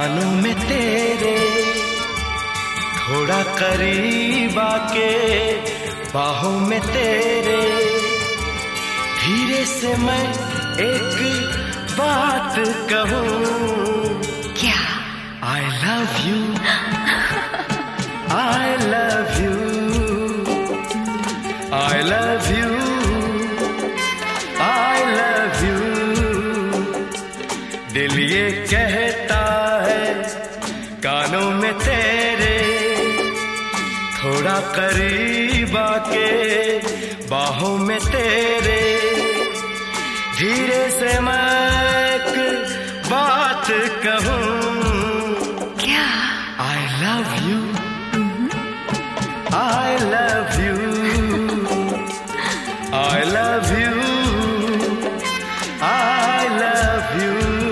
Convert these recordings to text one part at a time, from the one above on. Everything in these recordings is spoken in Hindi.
कानों में तेरे, थोड़ा करीब आके बाहों में तेरे, धीरे से मैं एक बात कहूँ। क्या? I love you, I love you, I love you, I love you। दिल ये कहता है कानों में तेरे, थोड़ा करीब आके बाहों में तेरे, धीरे से मैं एक बात कहूँ। क्या? I love you, I love you, I love you, I love you।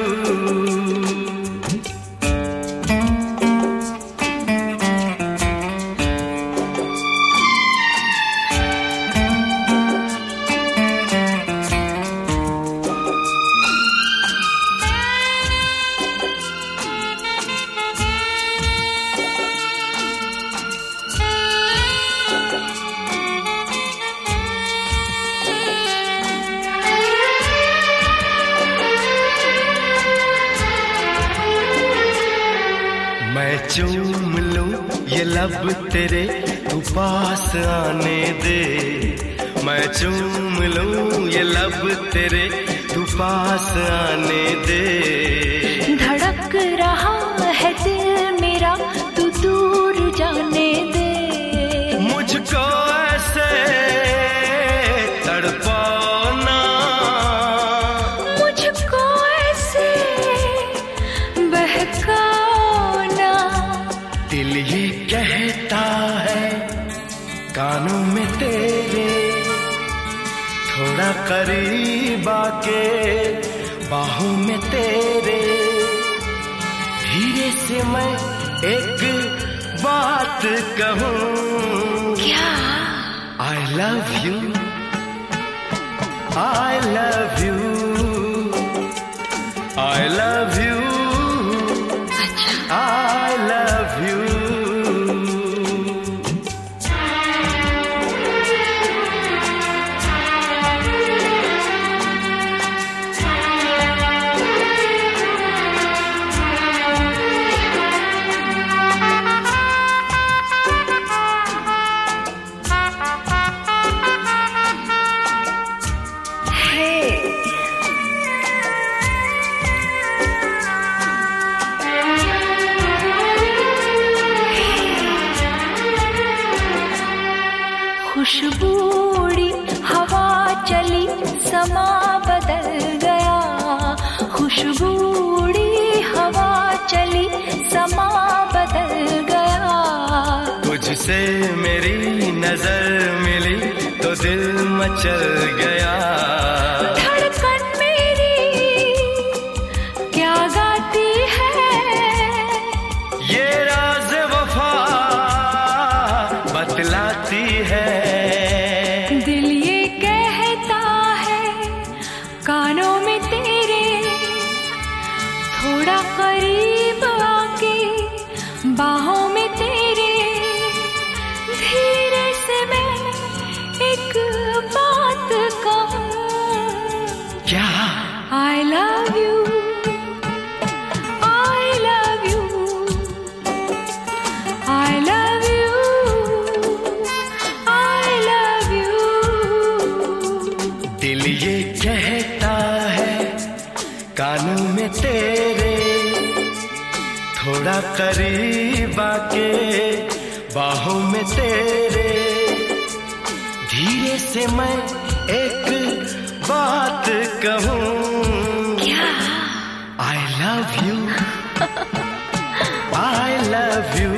मैं चूम लूं ये लब तेरे, तू पास आने दे। मैं चूम लूं ये लब तेरे, तू पास आने दे। धड़क रहा है दिल मेरा, तू दूर जाने दे। मुझको ऐसे तड़पाओ ना, मुझको ऐसे बहकाओ ना। दिल ये कहता है कानों में तेरे, थोड़ा करीब आके बाहों में तेरे, धीरे से मैं एक बात कहूँ। क्या? I love you, I love you, I love you, अच्छा। I love you। खुशबूड़ी हवा चली, समा बदल गया। खुशबूड़ी हवा चली, समा बदल गया। तुझसे मेरी नजर मिली तो दिल मचल गया। धड़कन मेरी क्या गाती है, ये राज वफा बतलाती है। दिल ये कहता है कानों में तेरे, थोड़ा करीब आके बाहों में तेरे, धीरे से मैं एक बात कहूँ। क्या? I love you, I love you, I love you, I love you। दिल ये कहता है कानों में तेरे, थोड़ा करीब आके बाहों में तेरे, धीरे से मैं एक बात कहूँ। क्या? I love you, I love you,